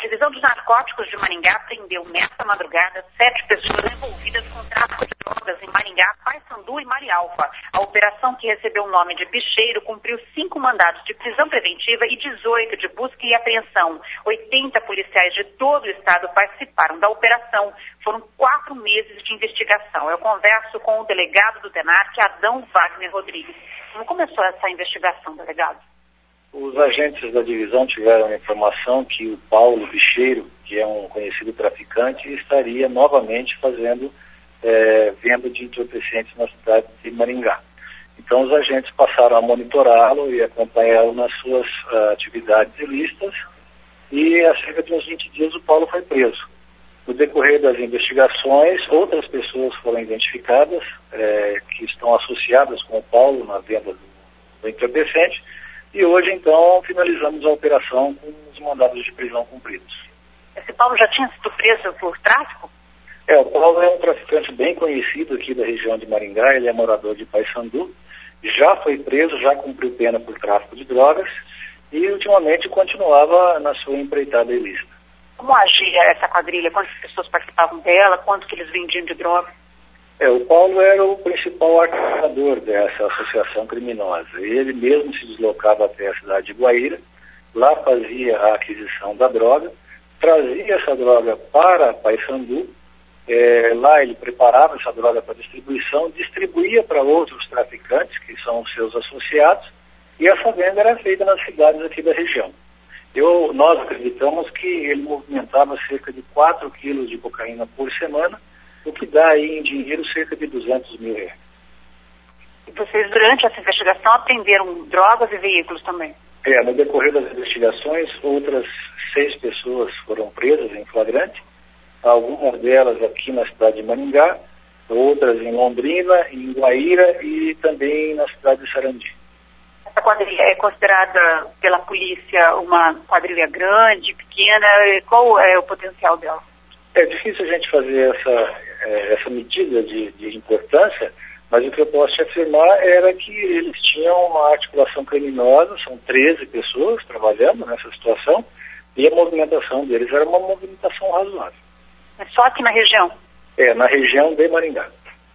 Divisão dos Narcóticos de Maringá prendeu nesta madrugada 7 pessoas envolvidas com tráfico de drogas em Maringá, Paysandu e Marialva. A operação, que recebeu o nome de Bicheiro, cumpriu 5 mandados de prisão preventiva e 18 de busca e apreensão. 80 policiais de todo o estado participaram da operação. Foram 4 meses de investigação. Eu converso com o delegado do DENARC, Adão Wagner Rodrigues. Como começou essa investigação, delegado? Os agentes da divisão tiveram a informação que o Paulo Bicheiro, que é um conhecido traficante, estaria novamente fazendo venda de entorpecentes na cidade de Maringá. Então os agentes passaram a monitorá-lo e acompanhá-lo nas suas atividades ilícitas, e há cerca de uns 20 dias o Paulo foi preso. No decorrer das investigações, outras pessoas foram identificadas que estão associadas com o Paulo na venda do entorpecente. E hoje, então, finalizamos a operação com os mandados de prisão cumpridos. Esse Paulo já tinha sido preso por tráfico? O Paulo é um traficante bem conhecido aqui da região de Maringá, ele é morador de Paysandu, já foi preso, já cumpriu pena por tráfico de drogas e, ultimamente, continuava na sua empreitada ilícita. Como agia essa quadrilha? Quantas pessoas participavam dela? Quanto que eles vendiam de droga? O Paulo era o principal articulador dessa associação criminosa. Ele mesmo se deslocava até a cidade de Guaíra, lá fazia a aquisição da droga, trazia essa droga para Paysandu, lá ele preparava essa droga para distribuição, distribuía para outros traficantes, que são os seus associados, e essa venda era feita nas cidades aqui da região. Nós acreditamos que ele movimentava cerca de 4 quilos de cocaína por semana, o que dá aí em dinheiro cerca de 200 mil reais. E vocês, durante essa investigação, apreenderam drogas e veículos também? No decorrer das investigações, outras 6 pessoas foram presas em flagrante, algumas delas aqui na cidade de Maringá, outras em Londrina, em Guaíra e também na cidade de Sarandi. Essa quadrilha é considerada pela polícia uma quadrilha grande, pequena? Qual é o potencial dela? É difícil a gente fazer essa medida de importância, mas o que eu posso te afirmar era que eles tinham uma articulação criminosa, são 13 pessoas trabalhando nessa situação, e a movimentação deles era uma movimentação razoável. É só aqui na região? Na região de Maringá.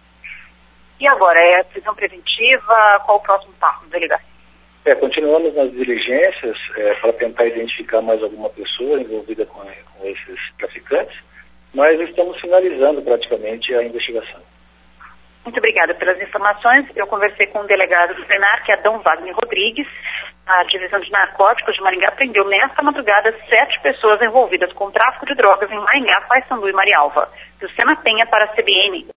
E agora, é a prisão preventiva? Qual o próximo passo, delegado? Continuamos nas diligências para tentar identificar mais alguma pessoa envolvida com esses traficantes, mas estamos finalizando praticamente a investigação. Muito obrigada pelas informações. Eu conversei com o delegado do DENARC, Adão Wagner Rodrigues. A Divisão de Narcóticos de Maringá prendeu nesta madrugada 7 pessoas envolvidas com tráfico de drogas em Maringá, Paysandu e Marialva. Lucena Penha para a CBN.